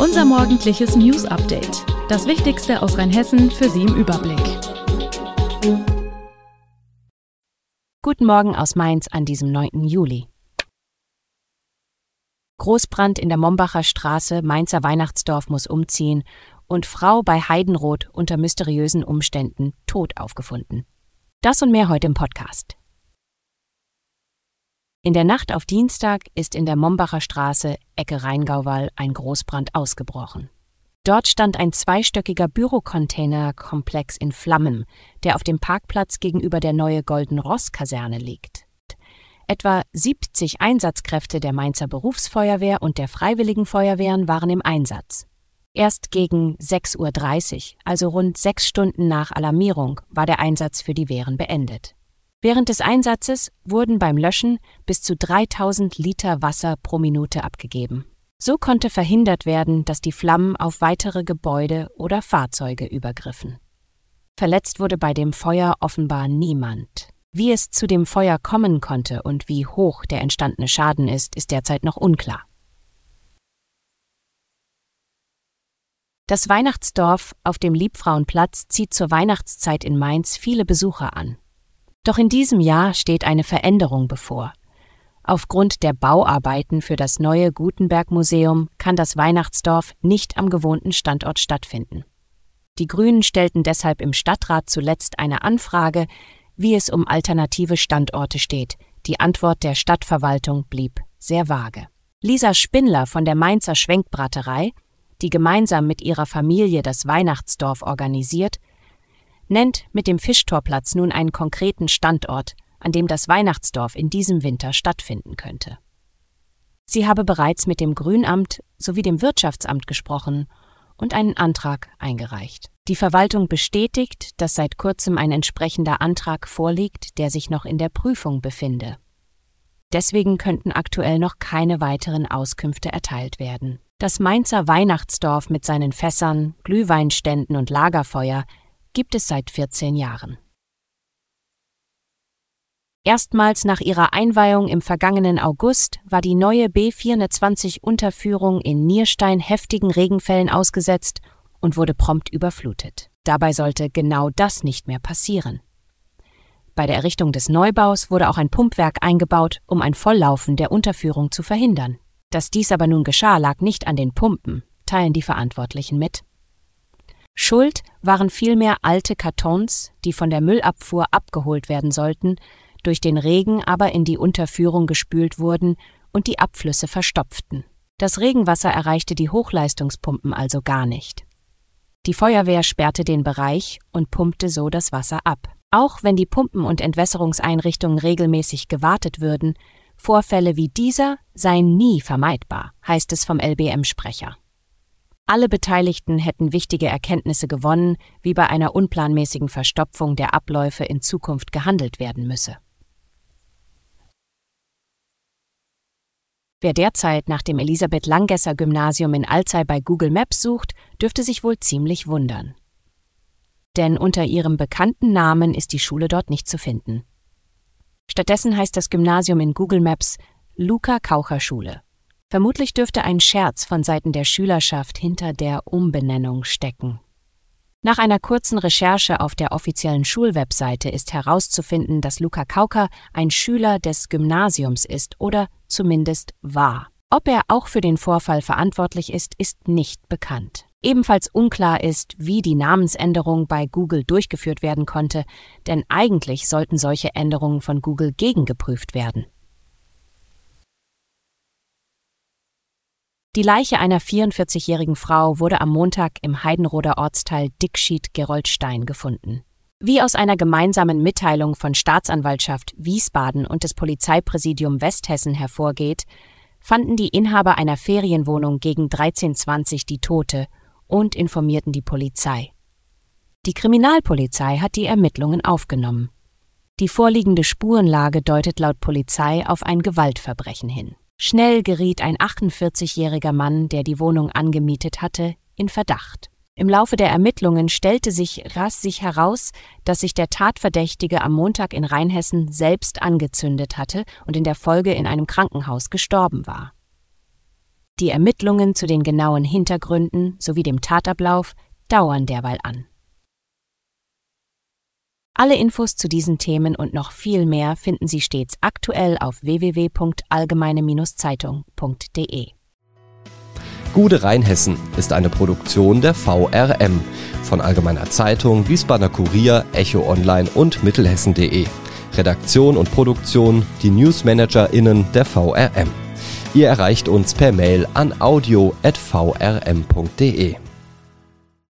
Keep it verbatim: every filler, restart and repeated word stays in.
Unser morgendliches News-Update. Das Wichtigste aus Rheinhessen für Sie im Überblick. Guten Morgen aus Mainz an diesem neunten Juli. Großbrand in der Mombacher Straße, Mainzer Weihnachtsdorf muss umziehen und Frau bei Heidenroth unter mysteriösen Umständen tot aufgefunden. Das und mehr heute im Podcast. In der Nacht auf Dienstag ist in der Mombacher Straße, Ecke Rheingauwall, ein Großbrand ausgebrochen. Dort stand ein zweistöckiger Bürocontainerkomplex in Flammen, der auf dem Parkplatz gegenüber der Neue Golden-Ross-Kaserne liegt. Etwa siebzig Einsatzkräfte der Mainzer Berufsfeuerwehr und der Freiwilligen Feuerwehren waren im Einsatz. Erst gegen sechs Uhr dreißig, also rund sechs Stunden nach Alarmierung, war der Einsatz für die Wehren beendet. Während des Einsatzes wurden beim Löschen bis zu dreitausend Liter Wasser pro Minute abgegeben. So konnte verhindert werden, dass die Flammen auf weitere Gebäude oder Fahrzeuge übergriffen. Verletzt wurde bei dem Feuer offenbar niemand. Wie es zu dem Feuer kommen konnte und wie hoch der entstandene Schaden ist, ist derzeit noch unklar. Das Weihnachtsdorf auf dem Liebfrauenplatz zieht zur Weihnachtszeit in Mainz viele Besucher an. Doch in diesem Jahr steht eine Veränderung bevor. Aufgrund der Bauarbeiten für das neue Gutenberg-Museum kann das Weihnachtsdorf nicht am gewohnten Standort stattfinden. Die Grünen stellten deshalb im Stadtrat zuletzt eine Anfrage, wie es um alternative Standorte steht. Die Antwort der Stadtverwaltung blieb sehr vage. Lisa Spindler von der Mainzer Schwenkbraterei, die gemeinsam mit ihrer Familie das Weihnachtsdorf organisiert, nennt mit dem Fischtorplatz nun einen konkreten Standort, an dem das Weihnachtsdorf in diesem Winter stattfinden könnte. Sie habe bereits mit dem Grünamt sowie dem Wirtschaftsamt gesprochen und einen Antrag eingereicht. Die Verwaltung bestätigt, dass seit kurzem ein entsprechender Antrag vorliegt, der sich noch in der Prüfung befinde. Deswegen könnten aktuell noch keine weiteren Auskünfte erteilt werden. Das Mainzer Weihnachtsdorf mit seinen Fässern, Glühweinständen und Lagerfeuer gibt es seit vierzehn Jahren. Erstmals nach ihrer Einweihung im vergangenen August war die neue B vierhundertzwanzig-Unterführung in Nierstein heftigen Regenfällen ausgesetzt und wurde prompt überflutet. Dabei sollte genau das nicht mehr passieren. Bei der Errichtung des Neubaus wurde auch ein Pumpwerk eingebaut, um ein Volllaufen der Unterführung zu verhindern. Dass dies aber nun geschah, lag nicht an den Pumpen, teilen die Verantwortlichen mit. Schuld waren vielmehr alte Kartons, die von der Müllabfuhr abgeholt werden sollten, durch den Regen aber in die Unterführung gespült wurden und die Abflüsse verstopften. Das Regenwasser erreichte die Hochleistungspumpen also gar nicht. Die Feuerwehr sperrte den Bereich und pumpte so das Wasser ab. Auch wenn die Pumpen- und Entwässerungseinrichtungen regelmäßig gewartet würden, Vorfälle wie dieser seien nie vermeidbar, heißt es vom L B M-Sprecher. Alle Beteiligten hätten wichtige Erkenntnisse gewonnen, wie bei einer unplanmäßigen Verstopfung der Abläufe in Zukunft gehandelt werden müsse. Wer derzeit nach dem Elisabeth-Langesser-Gymnasium in Alzey bei Google Maps sucht, dürfte sich wohl ziemlich wundern. Denn unter ihrem bekannten Namen ist die Schule dort nicht zu finden. Stattdessen heißt das Gymnasium in Google Maps Luca-Kaucher-Schule. Vermutlich dürfte ein Scherz von Seiten der Schülerschaft hinter der Umbenennung stecken. Nach einer kurzen Recherche auf der offiziellen Schulwebseite ist herauszufinden, dass Luca Kauker ein Schüler des Gymnasiums ist oder zumindest war. Ob er auch für den Vorfall verantwortlich ist, ist nicht bekannt. Ebenfalls unklar ist, wie die Namensänderung bei Google durchgeführt werden konnte, denn eigentlich sollten solche Änderungen von Google gegengeprüft werden. Die Leiche einer vierundvierzigjährigen Frau wurde am Montag im Heidenroder Ortsteil Dickschied-Geroldstein gefunden. Wie aus einer gemeinsamen Mitteilung von Staatsanwaltschaft Wiesbaden und des Polizeipräsidium Westhessen hervorgeht, fanden die Inhaber einer Ferienwohnung gegen dreizehn Uhr zwanzig die Tote und informierten die Polizei. Die Kriminalpolizei hat die Ermittlungen aufgenommen. Die vorliegende Spurenlage deutet laut Polizei auf ein Gewaltverbrechen hin. Schnell geriet ein achtundvierzigjähriger Mann, der die Wohnung angemietet hatte, in Verdacht. Im Laufe der Ermittlungen stellte sich rasch heraus, dass sich der Tatverdächtige am Montag in Rheinhessen selbst angezündet hatte und in der Folge in einem Krankenhaus gestorben war. Die Ermittlungen zu den genauen Hintergründen sowie dem Tatablauf dauern derweil an. Alle Infos zu diesen Themen und noch viel mehr finden Sie stets aktuell auf w w w punkt allgemeine Zeitung punkt d e. Gude Rheinhessen ist eine Produktion der V R M von Allgemeiner Zeitung, Wiesbadener Kurier, Echo Online und Mittelhessen punkt de. Redaktion und Produktion die NewsmanagerInnen der V R M. Ihr erreicht uns per Mail an audio at v r m punkt d e.